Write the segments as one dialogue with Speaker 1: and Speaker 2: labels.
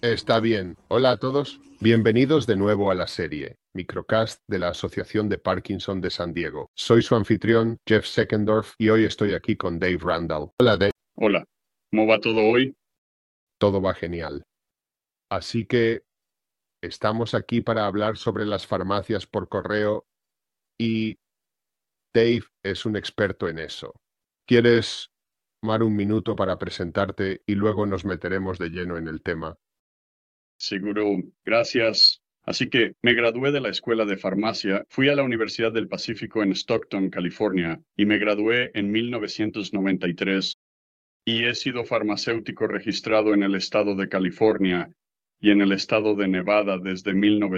Speaker 1: Está bien. Hola a todos. Bienvenidos de nuevo a la serie Microcast de la Asociación de Parkinson de San Diego. Soy su anfitrión, Jeff Seckendorf, y hoy estoy aquí con Dave Randall. Hola, Dave.
Speaker 2: Hola, ¿cómo va todo hoy?
Speaker 1: Todo va genial. Así que estamos aquí para hablar sobre las farmacias por correo y Dave es un experto en eso. ¿Quieres tomar un minuto para presentarte y luego nos meteremos de lleno en el tema?
Speaker 2: Seguro, gracias. Así que me gradué de la escuela de farmacia, fui a la Universidad del Pacífico en Stockton, California, y me gradué en 1993 y he sido farmacéutico registrado en el estado de California y en el estado de Nevada desde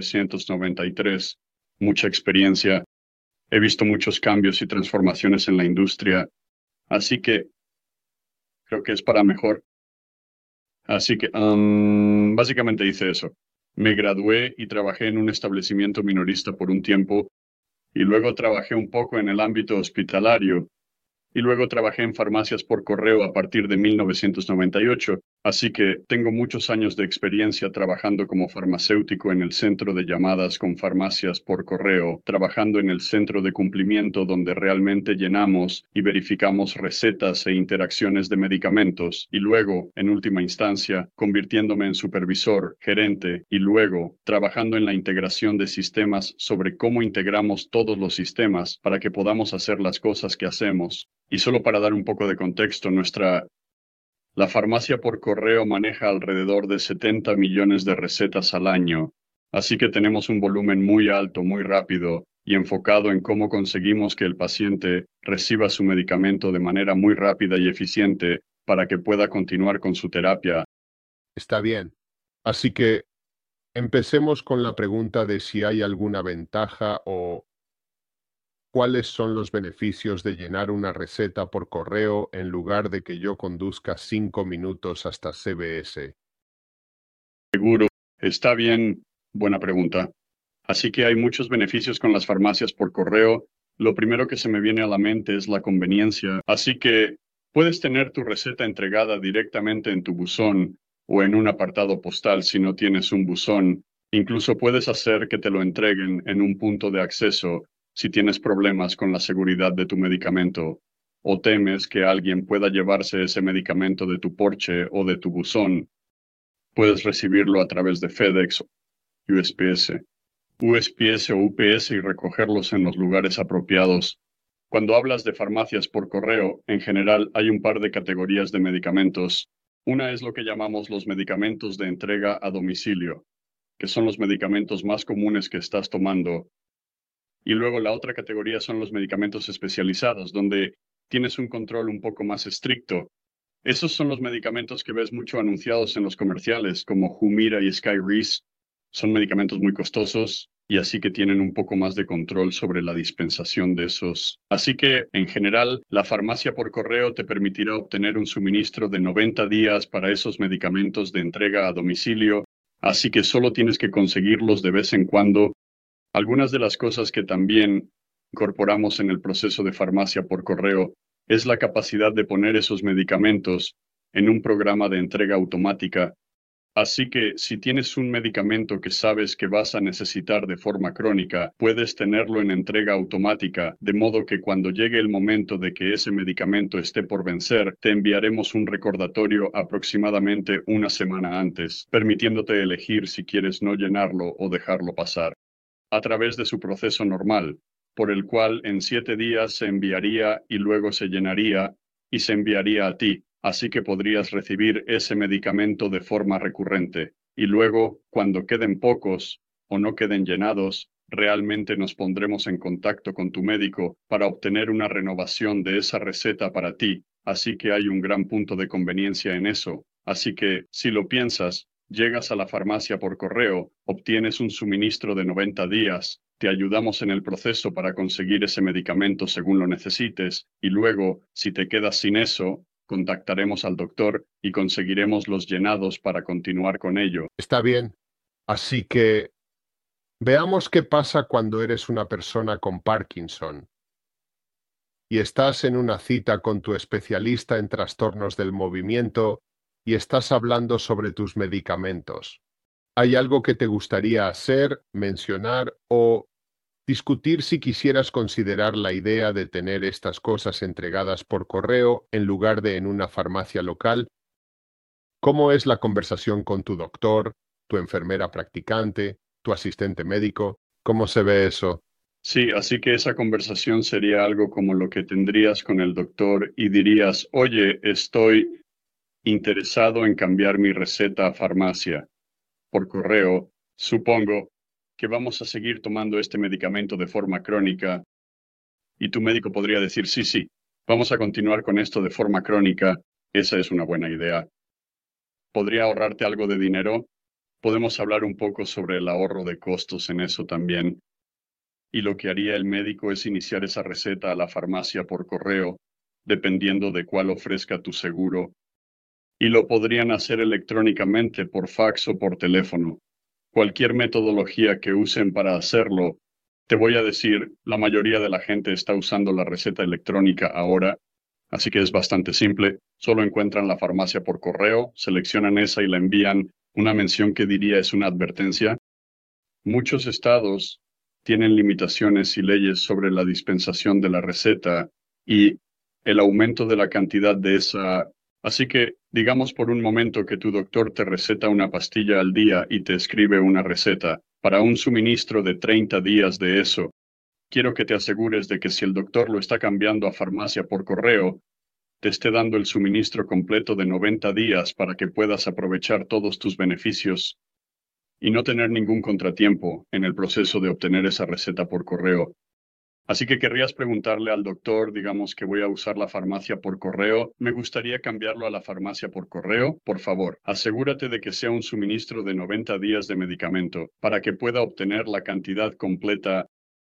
Speaker 2: 1993. Mucha experiencia. He visto muchos cambios y transformaciones en la industria, así que creo que es para mejor. Así que, básicamente hice eso. Me gradué y trabajé en un establecimiento minorista por un tiempo, y luego trabajé un poco en el ámbito hospitalario, y luego trabajé en farmacias por correo a partir de 1998, así que tengo muchos años de experiencia trabajando como farmacéutico en el centro de llamadas con farmacias por correo, trabajando en el centro de cumplimiento donde realmente llenamos y verificamos recetas e interacciones de medicamentos, y luego, en última instancia, convirtiéndome en supervisor, gerente, y luego trabajando en la integración de sistemas sobre cómo integramos todos los sistemas para que podamos hacer las cosas que hacemos. Y solo para dar un poco de contexto, la farmacia por correo maneja alrededor de 70 millones de recetas al año, así que tenemos un volumen muy alto, muy rápido y enfocado en cómo conseguimos que el paciente reciba su medicamento de manera muy rápida y eficiente para que pueda continuar con su terapia.
Speaker 1: Está bien. Así que empecemos con la pregunta de si hay alguna ventaja o ¿cuáles son los beneficios de llenar una receta por correo en lugar de que yo conduzca 5 minutos hasta CVS?
Speaker 2: Seguro, está bien, buena pregunta. Así que hay muchos beneficios con las farmacias por correo. Lo primero que se me viene a la mente es la conveniencia. Así que puedes tener tu receta entregada directamente en tu buzón o en un apartado postal si no tienes un buzón. Incluso puedes hacer que te lo entreguen en un punto de acceso si tienes problemas con la seguridad de tu medicamento o temes que alguien pueda llevarse ese medicamento de tu porche o de tu buzón. Puedes recibirlo a través de FedEx, USPS. USPS o UPS y recogerlos en los lugares apropiados. Cuando hablas de farmacias por correo, en general hay un par de categorías de medicamentos. Una es lo que llamamos los medicamentos de entrega a domicilio, que son los medicamentos más comunes que estás tomando. Y luego la otra categoría son los medicamentos especializados, donde tienes un control un poco más estricto. Esos son los medicamentos que ves mucho anunciados en los comerciales, como Humira y Skyrizi. Son medicamentos muy costosos y así que tienen un poco más de control sobre la dispensación de esos. Así que, en general, la farmacia por correo te permitirá obtener un suministro de 90 días para esos medicamentos de entrega a domicilio, así que solo tienes que conseguirlos de vez en cuando. Algunas de las cosas que también incorporamos en el proceso de farmacia por correo es la capacidad de poner esos medicamentos en un programa de entrega automática. Así que si tienes un medicamento que sabes que vas a necesitar de forma crónica, puedes tenerlo en entrega automática, de modo que cuando llegue el momento de que ese medicamento esté por vencer, te enviaremos un recordatorio aproximadamente una semana antes, permitiéndote elegir si quieres no llenarlo o dejarlo pasar a través de su proceso normal, por el cual en 7 días se enviaría y luego se llenaría y se enviaría a ti, así que podrías recibir ese medicamento de forma recurrente. Y luego, cuando queden pocos o no queden llenados, realmente nos pondremos en contacto con tu médico para obtener una renovación de esa receta para ti, así que hay un gran punto de conveniencia en eso. Así que, si lo piensas, llegas a la farmacia por correo, obtienes un suministro de 90 días, te ayudamos en el proceso para conseguir ese medicamento según lo necesites, y luego, si te quedas sin eso, contactaremos al doctor y conseguiremos los llenados para continuar con ello.
Speaker 1: Está bien. Así que veamos qué pasa cuando eres una persona con Parkinson y estás en una cita con tu especialista en trastornos del movimiento y estás hablando sobre tus medicamentos. ¿Hay algo que te gustaría hacer, mencionar o discutir si quisieras considerar la idea de tener estas cosas entregadas por correo en lugar de en una farmacia local? ¿Cómo es la conversación con tu doctor, tu enfermera practicante, tu asistente médico? ¿Cómo se ve eso?
Speaker 2: Sí, así que esa conversación sería algo como lo que tendrías con el doctor y dirías, oye, estoy interesado en cambiar mi receta a farmacia por correo. Supongo que vamos a seguir tomando este medicamento de forma crónica y tu médico podría decir, sí, sí, vamos a continuar con esto de forma crónica. Esa es una buena idea. ¿Podría ahorrarte algo de dinero? Podemos hablar un poco sobre el ahorro de costos en eso también. Y lo que haría el médico es iniciar esa receta a la farmacia por correo, dependiendo de cuál ofrezca tu seguro. Y lo podrían hacer electrónicamente por fax o por teléfono. Cualquier metodología que usen para hacerlo, te voy a decir, la mayoría de la gente está usando la receta electrónica ahora, así que es bastante simple. Solo encuentran la farmacia por correo, seleccionan esa y la envían. Una mención que diría es una advertencia. Muchos estados tienen limitaciones y leyes sobre la dispensación de la receta y el aumento de la cantidad de esa. Así que, digamos por un momento que tu doctor te receta una pastilla al día y te escribe una receta para un suministro de 30 días de eso. Quiero que te asegures de que si el doctor lo está cambiando a farmacia por correo, te esté dando el suministro completo de 90 días para que puedas aprovechar todos tus beneficios y no tener ningún contratiempo en el proceso de obtener esa receta por correo. Así que querrías preguntarle al doctor, digamos que voy a usar la farmacia por correo, me gustaría cambiarlo a la farmacia por correo, por favor, asegúrate de que sea un suministro de 90 días de medicamento para que pueda obtener la cantidad completa.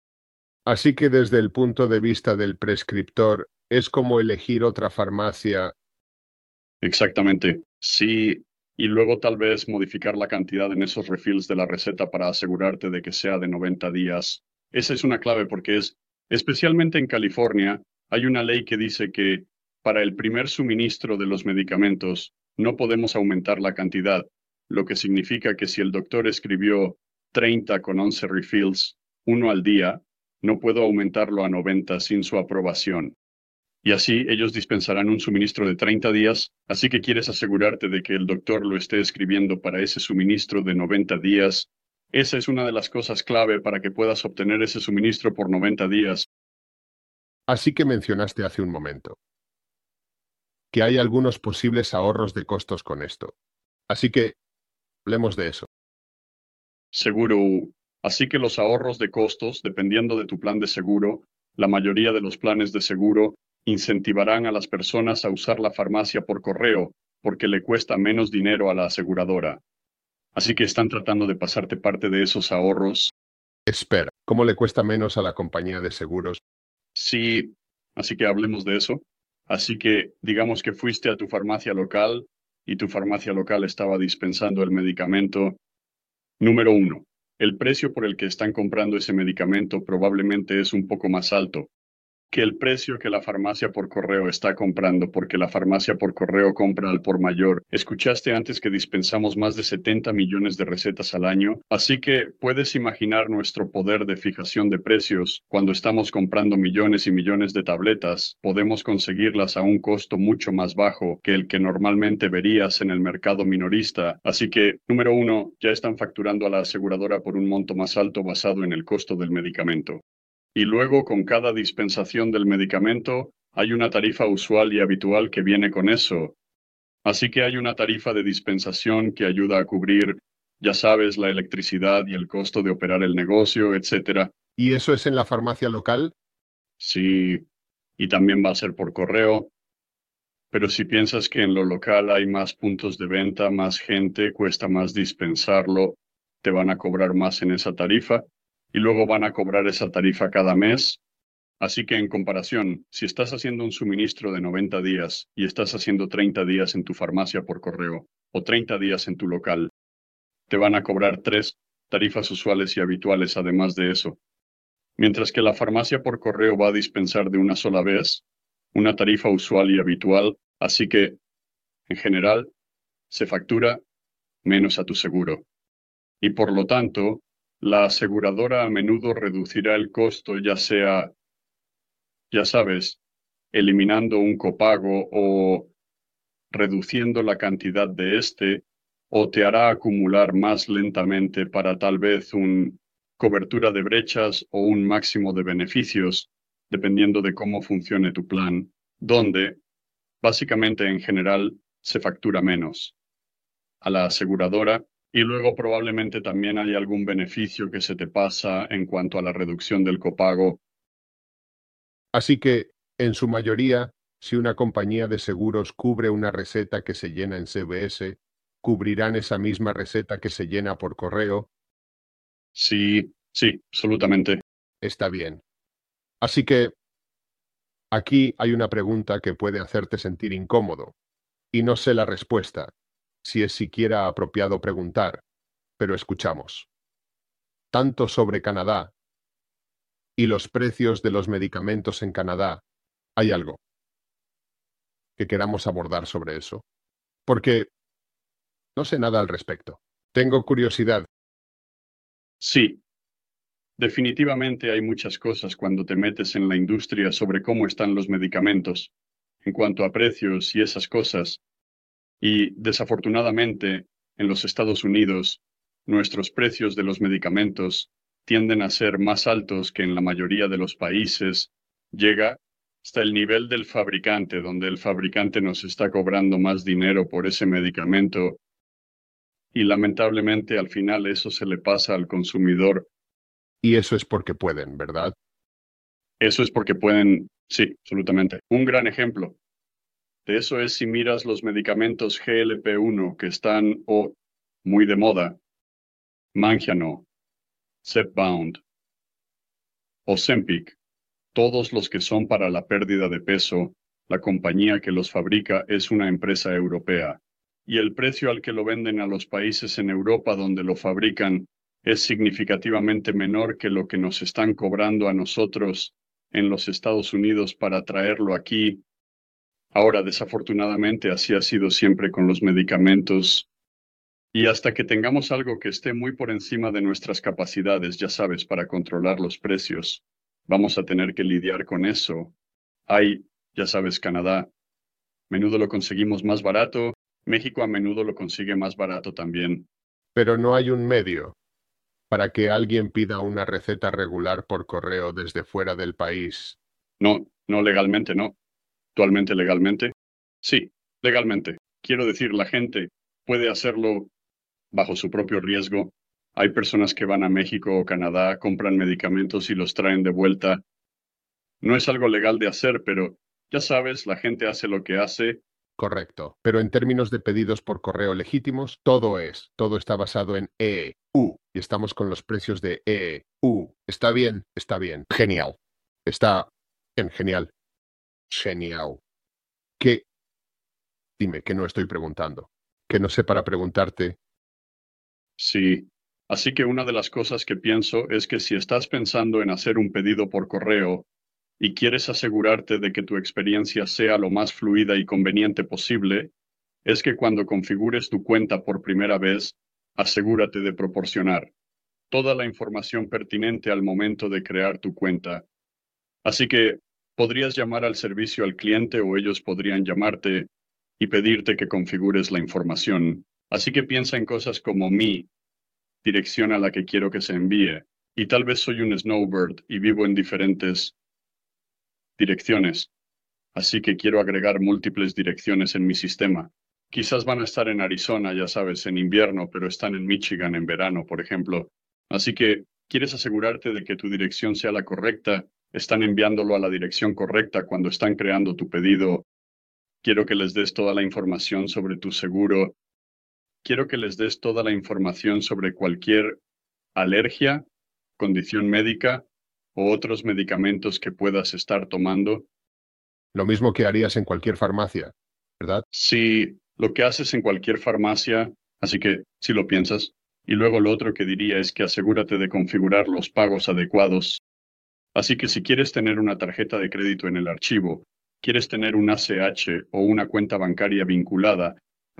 Speaker 1: Así que desde el punto de vista del prescriptor, es como elegir otra farmacia.
Speaker 2: Exactamente. Sí, y luego tal vez modificar la cantidad en esos refills de la receta para asegurarte de que sea de 90 días. Esa es una clave porque especialmente en California, hay una ley que dice que para el primer suministro de los medicamentos no podemos aumentar la cantidad, lo que significa que si el doctor escribió 30 con 11 refills, uno al día, no puedo aumentarlo a 90 sin su aprobación. Y así ellos dispensarán un suministro de 30 días, así que quieres asegurarte de que el doctor lo esté escribiendo para ese suministro de 90 días. Esa es una de las cosas clave para que puedas obtener ese suministro por 90 días.
Speaker 1: Así que mencionaste hace un momento que hay algunos posibles ahorros de costos con esto. Así que hablemos de eso.
Speaker 2: Seguro. Así que los ahorros de costos, dependiendo de tu plan de seguro, la mayoría de los planes de seguro incentivarán a las personas a usar la farmacia por correo porque le cuesta menos dinero a la aseguradora. Así que están tratando de pasarte parte de esos ahorros.
Speaker 1: Espera, ¿cómo le cuesta menos a la compañía de seguros?
Speaker 2: Sí, así que hablemos de eso. Así que digamos que fuiste a tu farmacia local y tu farmacia local estaba dispensando el medicamento. Número uno, el precio por el que están comprando ese medicamento probablemente es un poco más alto que el precio que la farmacia por correo está comprando, porque la farmacia por correo compra al por mayor. Escuchaste antes que dispensamos más de 70 millones de recetas al año, así que puedes imaginar nuestro poder de fijación de precios. Cuando estamos comprando millones y millones de tabletas, podemos conseguirlas a un costo mucho más bajo que el que normalmente verías en el mercado minorista. Así que, número uno, ya están facturando a la aseguradora por un monto más alto basado en el costo del medicamento. Y luego, con cada dispensación del medicamento, hay una tarifa usual y habitual que viene con eso. Así que hay una tarifa de dispensación que ayuda a cubrir, ya sabes, la electricidad y el costo de operar el negocio, etcétera.
Speaker 1: ¿Y eso es en la farmacia local?
Speaker 2: Sí, y también va a ser por correo. Pero si piensas que en lo local hay más puntos de venta, más gente, cuesta más dispensarlo, te van a cobrar más en esa tarifa y luego van a cobrar esa tarifa cada mes. Así que en comparación, si estás haciendo un suministro de 90 días y estás haciendo 30 días en tu farmacia por correo o 30 días en tu local, te van a cobrar tres tarifas usuales y habituales además de eso. Mientras que la farmacia por correo va a dispensar de una sola vez una tarifa usual y habitual, así que, en general, se factura menos a tu seguro. Y por lo tanto, la aseguradora a menudo reducirá el costo, ya sea, ya sabes, eliminando un copago o reduciendo la cantidad de este, o te hará acumular más lentamente para tal vez una cobertura de brechas o un máximo de beneficios, dependiendo de cómo funcione tu plan, donde, básicamente en general, se factura menos a la aseguradora y luego probablemente también hay algún beneficio que se te pasa en cuanto a la reducción del copago.
Speaker 1: Así que, en su mayoría, si una compañía de seguros cubre una receta que se llena en CVS, cubrirán esa misma receta que se llena por correo.
Speaker 2: Sí, sí, absolutamente.
Speaker 1: Está bien. Así que, aquí hay una pregunta que puede hacerte sentir incómodo, y no sé la respuesta, si es siquiera apropiado preguntar, pero escuchamos. Tanto sobre Canadá y los precios de los medicamentos en Canadá, ¿hay algo que queramos abordar sobre eso? Porque no sé nada al respecto. Tengo curiosidad.
Speaker 2: Sí, definitivamente hay muchas cosas cuando te metes en la industria sobre cómo están los medicamentos, en cuanto a precios y esas cosas. Y desafortunadamente, en los Estados Unidos, nuestros precios de los medicamentos tienden a ser más altos que en la mayoría de los países. Llega hasta el nivel del fabricante, donde el fabricante nos está cobrando más dinero por ese medicamento y lamentablemente al final eso se le pasa al consumidor.
Speaker 1: Y eso es porque pueden, ¿verdad?
Speaker 2: Eso es porque pueden, sí, absolutamente. Un gran ejemplo de eso es si miras los medicamentos GLP-1 que están muy de moda, Mangiano, Zepbound, Ozempic, todos los que son para la pérdida de peso, la compañía que los fabrica es una empresa europea, y el precio al que lo venden a los países en Europa donde lo fabrican es significativamente menor que lo que nos están cobrando a nosotros en los Estados Unidos para traerlo aquí. Ahora, desafortunadamente, así ha sido siempre con los medicamentos. Y hasta que tengamos algo que esté muy por encima de nuestras capacidades, ya sabes, para controlar los precios, vamos a tener que lidiar con eso. Hay, ya sabes, Canadá, a menudo lo conseguimos más barato, México a menudo lo consigue más barato también.
Speaker 1: Pero no hay un medio para que alguien pida una receta regular por correo desde fuera del país.
Speaker 2: No, no legalmente, no. Actualmente legalmente. Sí, legalmente. Quiero decir, la gente puede hacerlo bajo su propio riesgo. Hay personas que van a México o Canadá, compran medicamentos y los traen de vuelta. No es algo legal de hacer, pero ya sabes, la gente hace lo que hace.
Speaker 1: Correcto. Pero en términos de pedidos por correo legítimos, todo está basado en EU. Y estamos con los precios de EU. Está bien, está bien. Genial. Está bien, genial. Genial. ¿Qué? Dime, que no estoy preguntando. Que no sé para preguntarte.
Speaker 2: Sí. Así que una de las cosas que pienso es que si estás pensando en hacer un pedido por correo y quieres asegurarte de que tu experiencia sea lo más fluida y conveniente posible, es que cuando configures tu cuenta por primera vez, asegúrate de proporcionar toda la información pertinente al momento de crear tu cuenta. Así que podrías llamar al servicio al cliente o ellos podrían llamarte y pedirte que configures la información. Así que piensa en cosas como mi dirección a la que quiero que se envíe. Y tal vez soy un snowbird y vivo en diferentes direcciones. Así que quiero agregar múltiples direcciones en mi sistema. Quizás van a estar en Arizona, ya sabes, en invierno, pero están en Michigan en verano, por ejemplo. Así que quieres asegurarte de que tu dirección sea la correcta, están enviándolo a la dirección correcta cuando están creando tu pedido. Quiero que les des toda la información sobre tu seguro. Quiero que les des toda la información sobre cualquier alergia, condición médica o otros medicamentos que puedas estar tomando.
Speaker 1: Lo mismo que harías en cualquier farmacia, ¿verdad?
Speaker 2: Si lo que haces en cualquier farmacia, así que si lo piensas, y luego lo otro que diría es que asegúrate de configurar los pagos adecuados. Así que si quieres tener una tarjeta de crédito en el archivo, quieres tener un ACH o una cuenta bancaria vinculada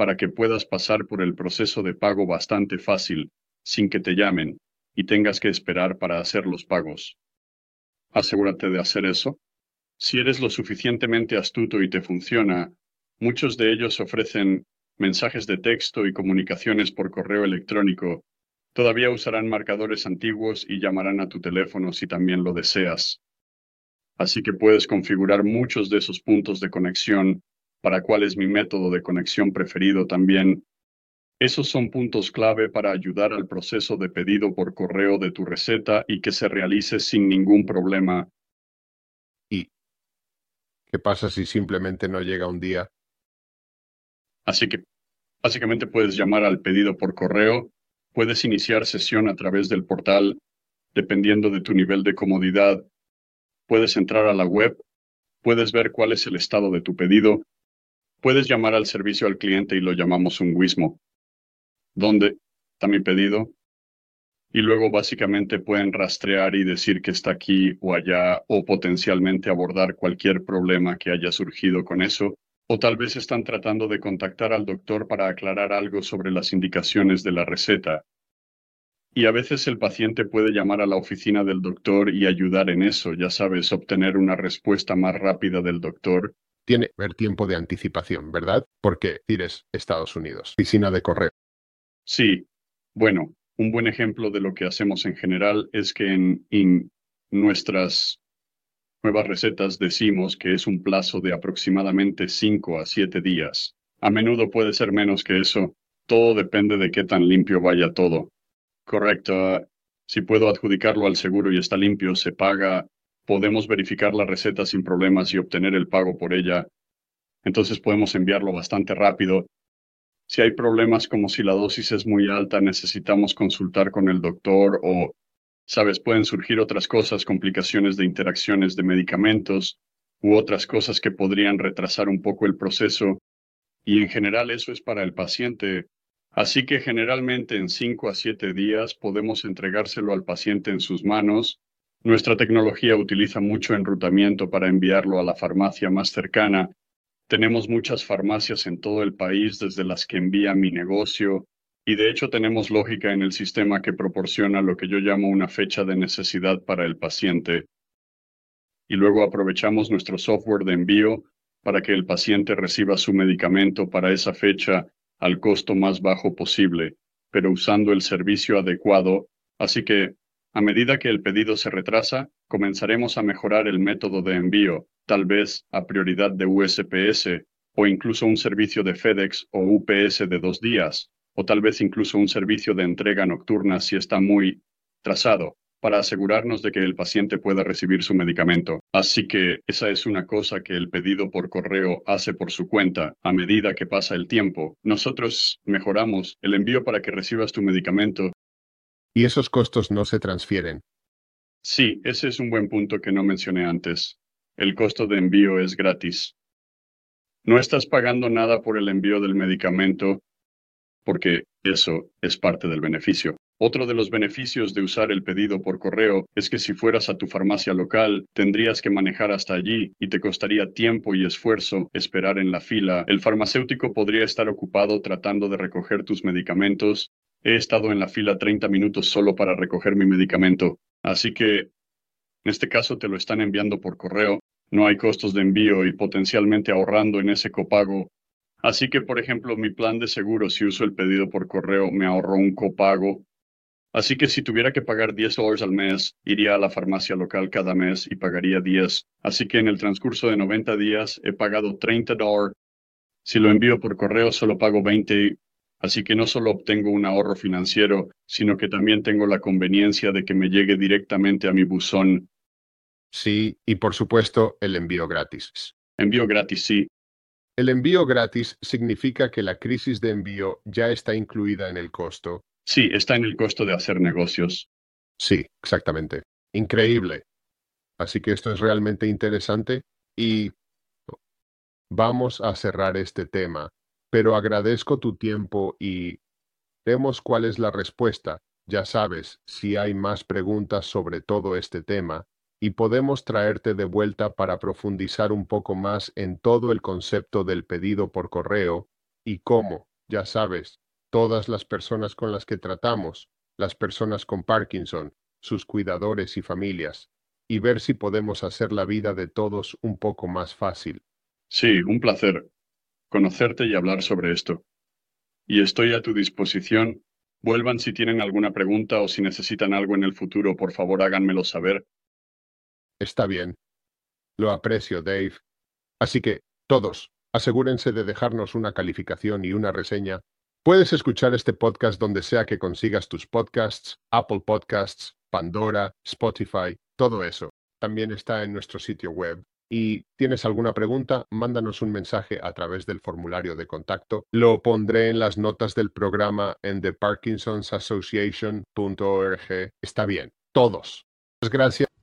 Speaker 2: para que puedas pasar por el proceso de pago bastante fácil, sin que te llamen y tengas que esperar para hacer los pagos. Asegúrate de hacer eso. Si eres lo suficientemente astuto y te funciona, muchos de ellos ofrecen mensajes de texto y comunicaciones por correo electrónico. Todavía usarán marcadores antiguos y llamarán a tu teléfono si también lo deseas. Así que puedes configurar muchos de esos puntos de conexión, para cuál es mi método de conexión preferido también. Esos son puntos clave para ayudar al proceso de pedido por correo de tu receta y que se realice sin ningún problema.
Speaker 1: ¿Y qué pasa si simplemente no llega un día?
Speaker 2: Así que básicamente puedes llamar al pedido por correo, puedes iniciar sesión a través del portal, dependiendo de tu nivel de comodidad. Puedes entrar a la web, puedes ver cuál es el estado de tu pedido, puedes llamar al servicio al cliente y lo llamamos un WISMO. ¿Dónde está mi pedido? Y luego básicamente pueden rastrear y decir que está aquí o allá o potencialmente abordar cualquier problema que haya surgido con eso. O tal vez están tratando de contactar al doctor para aclarar algo sobre las indicaciones de la receta. Y a veces el paciente puede llamar a la oficina del doctor y ayudar en eso, ya sabes, obtener una respuesta más rápida del doctor.
Speaker 1: Tiene que haber tiempo de anticipación, ¿verdad? Porque tienes Estados Unidos, oficina de correo.
Speaker 2: Sí, bueno, un buen ejemplo de lo que hacemos en general es que en nuestras nuevas recetas decimos que es un plazo de aproximadamente 5 a 7 días. A menudo puede ser menos que eso. Todo depende de qué tan limpio vaya todo. Correcto. Si puedo adjudicarlo al seguro y está limpio, se paga. Podemos verificar la receta sin problemas y obtener el pago por ella. Entonces podemos enviarlo bastante rápido. Si hay problemas como si la dosis es muy alta, necesitamos consultar con el doctor o, sabes, pueden surgir otras cosas, complicaciones de interacciones de medicamentos u otras cosas que podrían retrasar un poco el proceso. Y en general eso es para el paciente. Así que generalmente en 5 a 7 días podemos entregárselo al paciente en sus manos. Nuestra tecnología utiliza mucho enrutamiento para enviarlo a la farmacia más cercana. Tenemos muchas farmacias en todo el país desde las que envía mi negocio, y de hecho tenemos lógica en el sistema que proporciona lo que yo llamo una fecha de necesidad para el paciente. Y luego aprovechamos nuestro software de envío para que el paciente reciba su medicamento para esa fecha al costo más bajo posible, pero usando el servicio adecuado. Así que, a medida que el pedido se retrasa, comenzaremos a mejorar el método de envío, tal vez a prioridad de USPS, o incluso un servicio de FedEx o UPS de 2 días, o tal vez incluso un servicio de entrega nocturna si está muy trazado, para asegurarnos de que el paciente pueda recibir su medicamento. Así que esa es una cosa que el pedido por correo hace por su cuenta. A medida que pasa el tiempo, nosotros mejoramos el envío para que recibas tu medicamento.
Speaker 1: Y esos costos no se transfieren.
Speaker 2: Sí, ese es un buen punto que no mencioné antes. El costo de envío es gratis. No estás pagando nada por el envío del medicamento, porque eso es parte del beneficio. Otro de los beneficios de usar el pedido por correo es que si fueras a tu farmacia local, tendrías que manejar hasta allí y te costaría tiempo y esfuerzo esperar en la fila. El farmacéutico podría estar ocupado tratando de recoger tus medicamentos. He estado en la fila 30 minutos solo para recoger mi medicamento. Así que, en este caso, te lo están enviando por correo. No hay costos de envío y potencialmente ahorrando en ese copago. Así que, por ejemplo, mi plan de seguro, si uso el pedido por correo, me ahorró un copago. Así que si tuviera que pagar $10 al mes, iría a la farmacia local cada mes y pagaría 10. Así que en el transcurso de 90 días he pagado $30. Si lo envío por correo, solo pago 20. Así que no solo obtengo un ahorro financiero, sino que también tengo la conveniencia de que me llegue directamente a mi buzón.
Speaker 1: Sí, y por supuesto, el envío gratis.
Speaker 2: Envío gratis, sí.
Speaker 1: El envío gratis significa que la crisis de envío ya está incluida en el costo.
Speaker 2: Sí, está en el costo de hacer negocios.
Speaker 1: Sí, exactamente. Increíble. Así que esto es realmente interesante y vamos a cerrar este tema, pero agradezco tu tiempo y vemos cuál es la respuesta. Ya sabes, si hay más preguntas sobre todo este tema, y podemos traerte de vuelta para profundizar un poco más en todo el concepto del pedido por correo y cómo ya sabes, todas las personas con las que tratamos, las personas con Parkinson, sus cuidadores y familias, y ver si podemos hacer la vida de todos un poco más fácil.
Speaker 2: Sí, un placer conocerte y hablar sobre esto. Y estoy a tu disposición. Vuelvan si tienen alguna pregunta o si necesitan algo en el futuro, por favor háganmelo saber.
Speaker 1: Está bien. Lo aprecio, Dave. Así que, todos, asegúrense de dejarnos una calificación y una reseña. Puedes escuchar este podcast donde sea que consigas tus podcasts, Apple Podcasts, Pandora, Spotify, todo eso. También está en nuestro sitio web. Y tienes alguna pregunta, mándanos un mensaje a través del formulario de contacto. Lo pondré en las notas del programa en theparkinsonsassociation.org. Está bien. Todos. Muchas gracias.